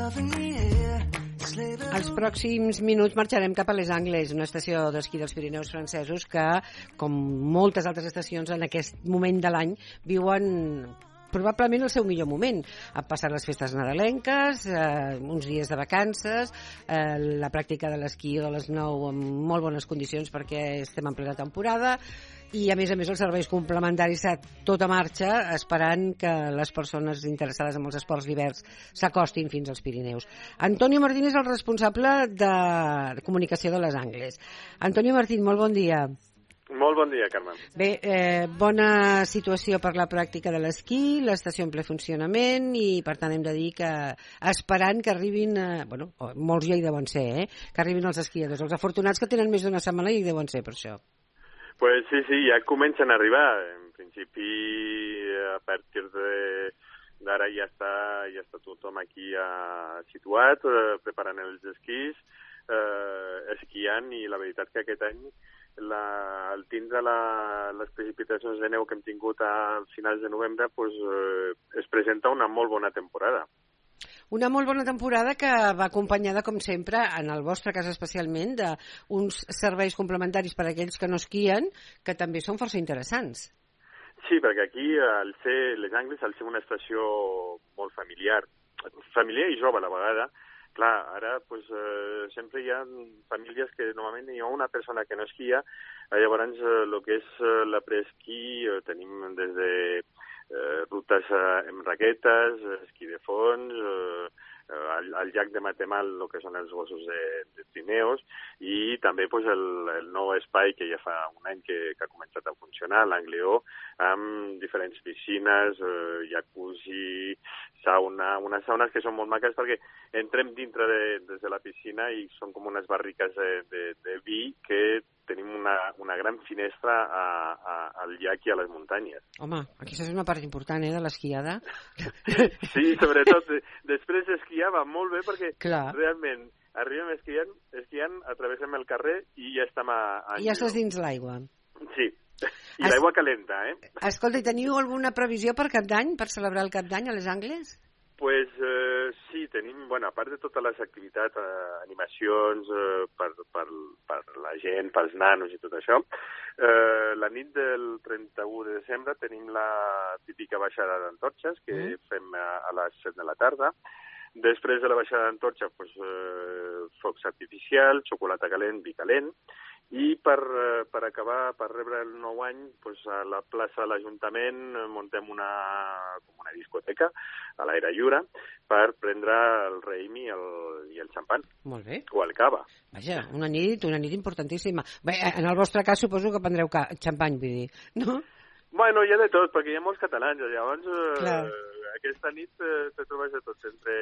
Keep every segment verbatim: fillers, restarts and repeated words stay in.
Els pròxims minuts marxarem cap a Les Angles, una estació d'esquí dels Pirineus francesos que, com moltes altres estacions en aquest moment de l'any, viuen probablement el seu millor moment. Han passat les festes nadalenques, eh, uns dies de vacances, eh, la pràctica de l'esquí de les nou en molt bones condicions perquè estem en plena temporada, i a més a més els serveis complementaris a tota marxa, esperant que les persones interessades en els esports d'hivern s'acostin fins als Pirineus. Antonio Martín és el responsable de comunicació de Les Angles. Antonio Martín, molt bon dia. Molt bon dia, Carme. Bé, eh, bona situació per la pràctica de l'esquí, l'estació en ple funcionament, i per tant hem de dir que esperant que arribin, eh, bueno, molts ja hi deuen ser, eh, que arribin els esquiadors. Els afortunats que tenen més d'una setmana hi deuen ser, per això. Pues sí, sí, ja comencen a arribar. En principi, a partir de d'ara ja està, ja està tothom aquí uh, situat, uh, preparant els esquís, uh, esquiant, i la veritat que aquest any La, al tindre la, les precipitacions de neu que hem tingut a finals de novembre, pues, eh, es presenta una molt bona temporada. Una molt bona temporada que va acompanyada, com sempre, en el vostre cas especialment, d'uns serveis complementaris per a aquells que no esquien, que també són força interessants. Sí, perquè aquí, al ser Les Angles, al ser una estació molt familiar, familiar i jove a la vegada, clar, ara pues, eh, sempre hi ha famílies que normalment hi ha una persona que no esquia, eh, llavors el eh, que és eh, la preesquí eh, tenim des de eh, rutes eh, amb raquetes, esquí de fons, eh, al, al llac de Matemal, el que són els gossos de, de trineus, i també pues, el, el nou espai que ja fa un any que, que ha començat a funcionar, l'Angleó, amb diferents piscines, eh, jacuzzi, sauna, unes saunes que són molt maques perquè entrem dintre de, des de la piscina i són com unes barriques de, de, de vi que tenim una, una gran finestra a, a, al llac i a les muntanyes. Home, aquesta és una part important, eh, de l'esquiada. Sí, sobretot, després d'esquiar va molt bé perquè Clar. Realment arribem esquiant, esquiant, atravessem el carrer i ja estem a... a I ja estàs dins l'aigua. Sí, i Es... l'aigua calenta, eh? Escolta, i teniu alguna previsió per Cap d'Any, per celebrar el Cap d'Any a Les Angles? Pues eh, sí, tenim, bueno, a part de totes les activitats, eh, animacions eh, per, per, per la gent, pels nanos i tot això, eh, la nit del trenta-u de desembre tenim la típica baixada d'antorxes que mm. fem a, a les set de la tarda. Després de la baixada d'antorxa, pues, eh, focs artificials, xocolata calent, vi calent, i per, per acabar, per rebre el nou any, pues, a la plaça de l'Ajuntament muntem una, com una discoteca a l'aire lliure per prendre el raïm i el, i el xampan. Molt bé. O el cava. Vaja, una nit, una nit importantíssima. Bé, en el vostre cas suposo que prendreu ca- xampany, vull dir, no? Bueno, hi ha de tot, perquè hi ha molts catalans, llavors Clar. eh, aquesta nit eh, te trobes de tot, entre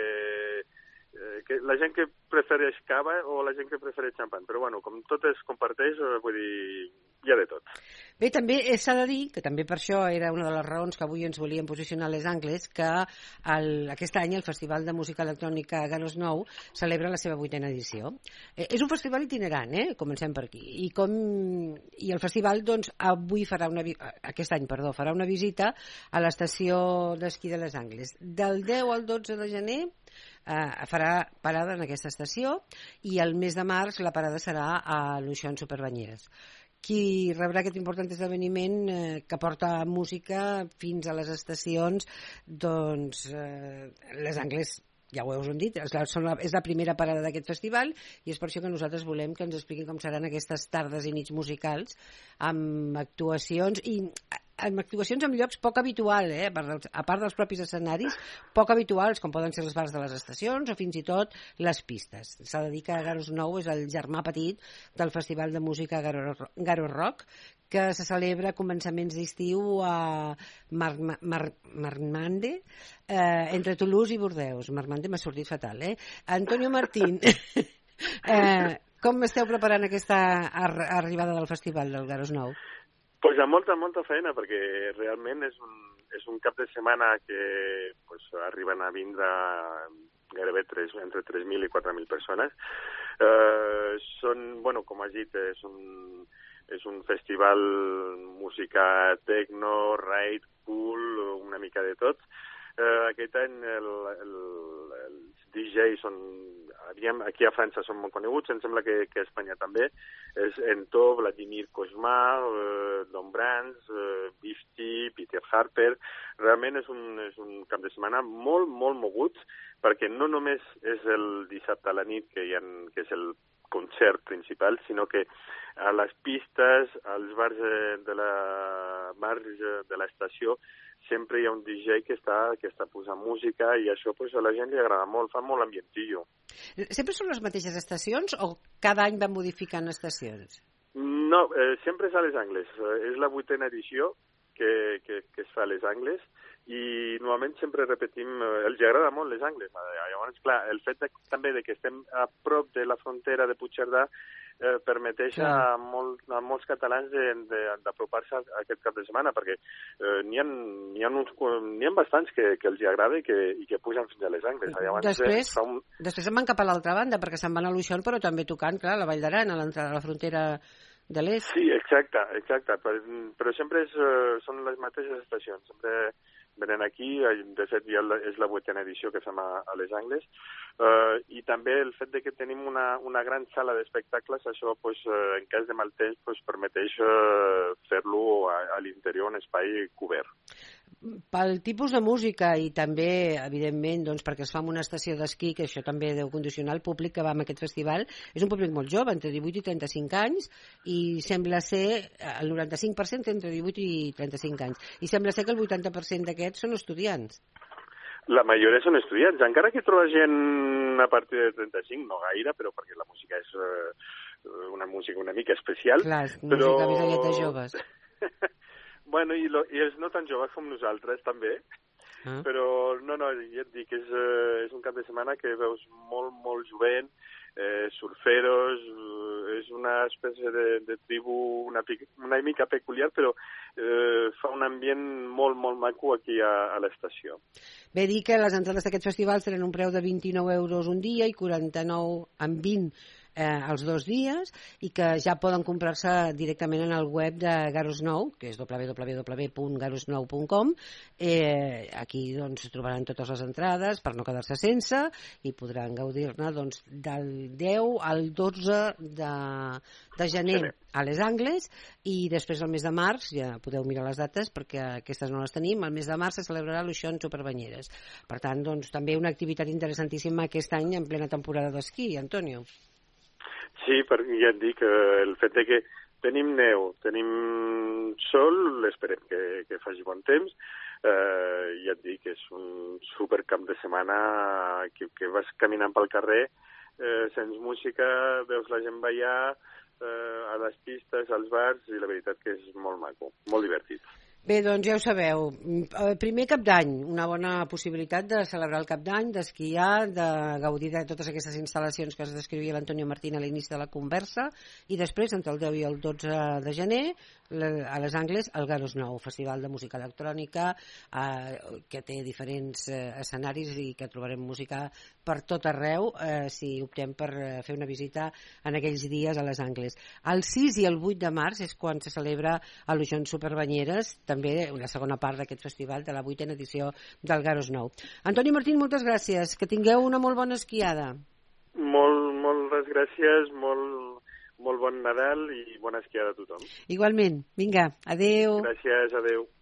eh, que la gent que prefereix cava o la gent que prefereix xampan, però bueno, com tot es comparteix, eh, vull dir, hi ha de tot. Bé, també s'ha de dir, que també per això era una de les raons que avui ens volíem posicionar a Les Angles, que el, aquest any el Festival de Música Electrònica Garros Nou celebra la seva vuitena edició. Eh, és un festival itinerant, eh? Comencem per aquí. I, com, i el festival, doncs, avui farà una, aquest any, perdó, farà una visita a l'estació d'esquí de Les Angles. Del deu al dotze de gener eh, farà parada en aquesta estació, i el mes de març la parada serà a l'Uixón Superbanyeres. Qui rebrà aquest important esdeveniment eh, que porta música fins a les estacions, doncs eh, Les Angles, ja ho us hem dit, és la, són la, és la primera parada d'aquest festival, i és per això que nosaltres volem que ens expliquin com seran aquestes tardes i nits musicals amb actuacions i amb actuacions en llocs poc habituals, eh? a, part dels, a part dels propis escenaris, poc habituals, com poden ser els bars de les estacions o fins i tot les pistes. S'ha de dir que Garros Nou és el germà petit del Festival de Música Garros, Garros Rock, que se celebra a començaments d'estiu a Mar, Mar, Marmande, eh, entre Toulouse i Bordeus. Marmande m'ha sortit fatal, eh? Antonio Martín, eh, com esteu preparant aquesta ar arribada del Festival del Garros Nou? Pues amb molta, molta feina, perquè realment és un, és un cap de setmana que pues, arriben a vindre gairebé tres, entre tres mil i quatre mil persones. Eh, són, bueno, com has dit, és un, és un festival música techno, ride, cool, una mica de tot. Eh, aquest any el, el, els D Js són, aviam, aquí a França són molt coneguts, em sembla que, que a Espanya també, és Ento, Vladimir Cosma, eh, Don Brands, eh, Bifty, Peter Harper. Realment és un, és un cap de setmana molt, molt mogut, perquè no només és el dissabte a la nit, que, hi ha, que és el concert principal, sinó que a les pistes, als bars de la bars de l'estació, sempre hi ha un D J que està, que està posant música i això pues, a la gent li agrada molt, fa molt ambientillo. Sempre són les mateixes estacions o cada any van modificant estacions? No, eh, sempre és a Les Angles. Eh, és la vuitena edició que, que, que es fa a Les Angles i normalment sempre repetim, eh, els agrada molt Les Angles. Llavors, clar, el fet de, també de que estem a prop de la frontera de Puigcerdà eh, permeteix a, molt, a molts catalans d'apropar-se a aquest cap de setmana, perquè eh, n'hi ha, n'hi ha, uns, n'hi ha bastants que, que els agrada i que, i que pugen fins a Les Angles. Llavors, després, eh, un... després se'n van cap a l'altra banda, perquè se'n van a l'Uixón, però també tocant, clar, la Vall d'Aran, a l'entrada de la frontera de l'est. Sí, exacte, exacte. Però, però sempre és, uh, són les mateixes estacions. Sempre venen aquí, de fet ja és la vuitena edició que fem a, a Les Angles, uh, i també el fet de que tenim una, una gran sala d'espectacles, això pues, uh, en cas de mal temps pues, permeteix uh, fer-lo a, a l'interior, un espai cobert. Pel tipus de música i també, evidentment, doncs, perquè es fa en una estació d'esquí, que això també deu condicionar el públic que va a aquest festival, és un públic molt jove, entre divuit i trenta-cinc anys, i sembla ser, el noranta-cinc per cent entre divuit i trenta-cinc anys, i sembla ser que el vuitanta per cent d'aquests són estudiants. La majoria són estudiants, encara que troba gent a partir de trenta-cinc, no gaire, però perquè la música és uh, una música una mica especial. Clar, és però... música més aviat de joves. Bueno, i, lo, i els no tan joves com nosaltres, també. Ah. Però, no, no, ja et dic, és, uh, és un cap de setmana que veus molt, molt jovent, eh, surferos, uh, és una espècie de, de tribu una, una mica peculiar, però eh, fa un ambient molt, molt maco aquí a, a l'estació. Bé, dir que les entrades d'aquest festival tenen un preu de vint-i-nou euros un dia i quaranta-nou amb vint Eh, els dos dies, i que ja poden comprar-se directament en el web de Garus Nou, que és w w w punt garus nou punt com. Eh, aquí doncs trobaran totes les entrades per no quedar-se sense i podran gaudir-ne doncs, del deu al dotze de, de gener a Les Angles, i després el mes de març, ja podeu mirar les dates perquè aquestes no les tenim, el mes de març se celebrarà l'Uixón Superbanyeres. Per tant, doncs, també una activitat interessantíssima aquest any en plena temporada d'esquí, Antonio. Sí, perquè ja et dic, el fet de que tenim neu, tenim sol, esperem que, que faci bon temps, eh, ja et dic, és un supercamp de setmana que, que vas caminant pel carrer, eh, sents música, veus la gent ballar, eh, a les pistes, als bars, i la veritat que és molt maco, molt divertit. Bé, doncs ja ho sabeu. Primer cap d'any, una bona possibilitat de celebrar el cap d'any, d'esquiar, de gaudir de totes aquestes instal·lacions que es descrivia l'Antonio Martín a l'inici de la conversa, i després, entre el deu i el dotze de gener, a Les Angles, el Garus Nou, festival de música electrònica, eh, que té diferents eh, escenaris i que trobarem música per tot arreu, eh, si optem per fer una visita en aquells dies a Les Angles. El sis i el vuit de març és quan se celebra a l'Uixón Superbanyeres, també una segona part d'aquest festival de la vuitena edició del Garus Nou. Antoni Martín, moltes gràcies. Que tingueu una molt bona esquiada. Molt, moltes gràcies, molt, molt bon Nadal i bona esquiada a tothom. Igualment. Vinga, adeu. Gràcies, adeu.